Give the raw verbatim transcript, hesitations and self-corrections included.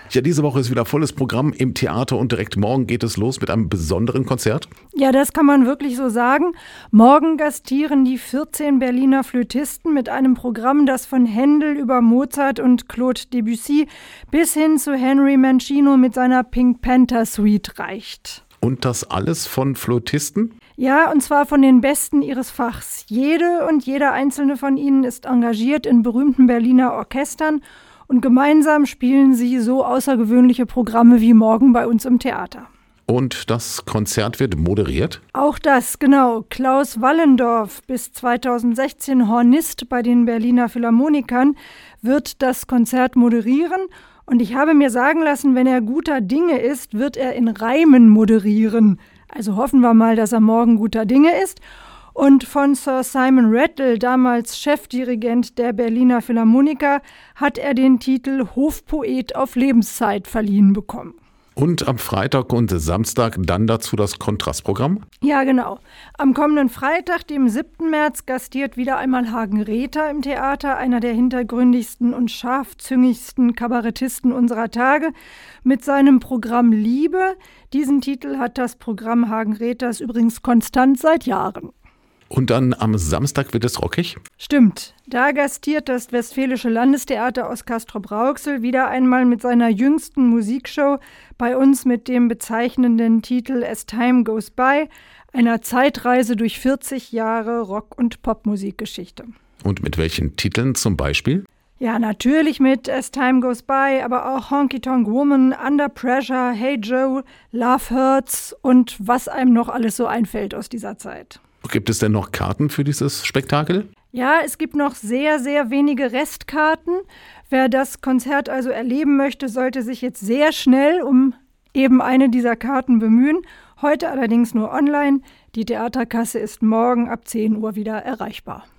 Ja, diese Woche ist wieder volles Programm im Theater und direkt morgen geht es los mit einem besonderen Konzert. Ja, das kann man wirklich so sagen. Morgen gastieren die vierzehn Berliner Flötisten mit einem Programm, das von Händel über Mozart und Claude Debussy bis hin zu Henry Mancino mit seiner Pink Panther Suite reicht. Und das alles von Flötisten? Ja, und zwar von den Besten ihres Fachs. Jede und jeder einzelne von ihnen ist engagiert in berühmten Berliner Orchestern und gemeinsam spielen sie so außergewöhnliche Programme wie morgen bei uns im Theater. Und das Konzert wird moderiert? Auch das, genau. Klaus Wallendorf, bis zweitausendsechzehn Hornist bei den Berliner Philharmonikern, wird das Konzert moderieren. Und ich habe mir sagen lassen, wenn er guter Dinge ist, wird er in Reimen moderieren. Also hoffen wir mal, dass er morgen guter Dinge ist. Und von Sir Simon Rattle, damals Chefdirigent der Berliner Philharmoniker, hat er den Titel Hofpoet auf Lebenszeit verliehen bekommen. Und am Freitag und Samstag dann dazu das Kontrastprogramm? Ja, genau. Am kommenden Freitag, dem siebten März, gastiert wieder einmal Hagen Rether im Theater, einer der hintergründigsten und scharfzüngigsten Kabarettisten unserer Tage, mit seinem Programm Liebe. Diesen Titel hat das Programm Hagen Rethers übrigens konstant seit Jahren. Und dann am Samstag wird es rockig? Stimmt. Da gastiert das Westfälische Landestheater aus Castrop-Rauxel wieder einmal mit seiner jüngsten Musikshow, bei uns mit dem bezeichnenden Titel As Time Goes By, einer Zeitreise durch vierzig Jahre Rock- und Popmusikgeschichte. Und mit welchen Titeln zum Beispiel? Ja, natürlich mit As Time Goes By, aber auch Honky Tonk Woman, Under Pressure, Hey Joe, Love Hurts und was einem noch alles so einfällt aus dieser Zeit. Gibt es denn noch Karten für dieses Spektakel? Ja, es gibt noch sehr, sehr wenige Restkarten. Wer das Konzert also erleben möchte, sollte sich jetzt sehr schnell um eben eine dieser Karten bemühen. Heute allerdings nur online. Die Theaterkasse ist morgen ab zehn Uhr wieder erreichbar.